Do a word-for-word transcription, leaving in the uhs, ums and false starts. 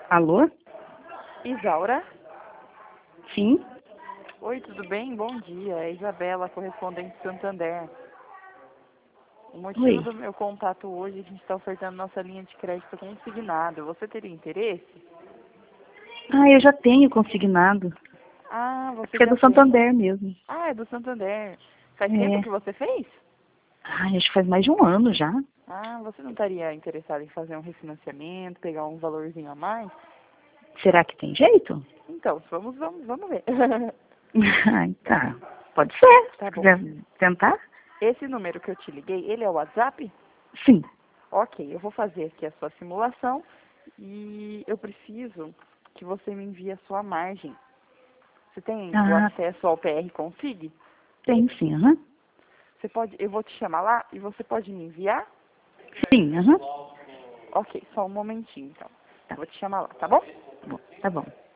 Alô? Isaura? Sim? Oi, tudo bem? Bom dia. É Isabela, correspondente do Santander. O motivo Oi. do meu contato hoje é que a gente está ofertando nossa linha de crédito consignado. Você teria interesse? Ah, eu já tenho consignado. Ah, É você porque é já do tem. Santander mesmo. Ah, é do Santander. Faz tempo É. que você fez? Ai, acho que faz mais de um ano já. Ah, você não estaria interessado em fazer um refinanciamento, pegar um valorzinho a mais? Será que tem jeito? Então, vamos, vamos, vamos ver. Ai, tá. Pode ser. Tá Se bom. quiser tentar? Esse número que eu te liguei, ele é o WhatsApp? Sim. Ok, eu vou fazer aqui a sua simulação e eu preciso que você me envie a sua margem. Você tem o Ah, acesso ao P R Config? tem sim, aham. Você pode, eu vou te chamar lá e você pode me enviar? Sim, aham. Ok, só um momentinho então. Tá Vou te chamar lá, tá bom? bom, tá bom.